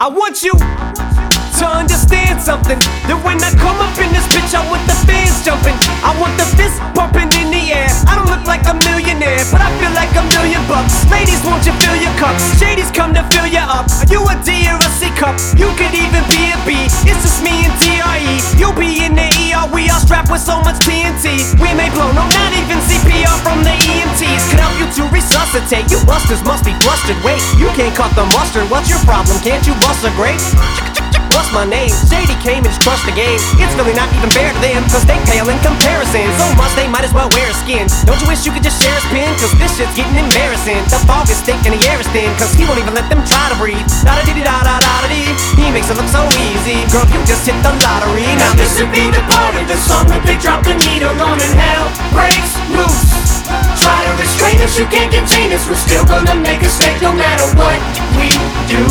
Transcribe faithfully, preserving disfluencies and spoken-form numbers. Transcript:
I want you to understand something, that when I come up in this bitch, I want the fans jumping, I want the fist pumping in the air. I don't look like a millionaire, but I feel like a million bucks. Ladies, won't you fill your cups? Shadies come to fill you up. Are you a D or a C cup? You could even be a B. It's just me and D R E. You'll be in the E R. We all strapped with so much T N T. We may blow, no, not even C P R from the E M Ts. Can help you to resuscitate. You busters must be flustered. Wait, you can't cut the mustard. What's your problem? Can't you bust a grape? What's my name? Shady came and just crushed the game. It's really not even fair to them, cause they pale in comparison. So much they might as well wear a skin. Don't you wish you could just share a spin? Cause this shit's getting embarrassing. The fog is thick and the air is thin, cause he won't even let them try to breathe. Da-da-dee-da-da-da-da-dee. He makes it look so easy. Girl, you just hit the lottery. Now this should be the part of the song that they drop the needle on and hell breaks loose. Try to restrain us, you can't contain us. We're still gonna make a mistake no matter what we do.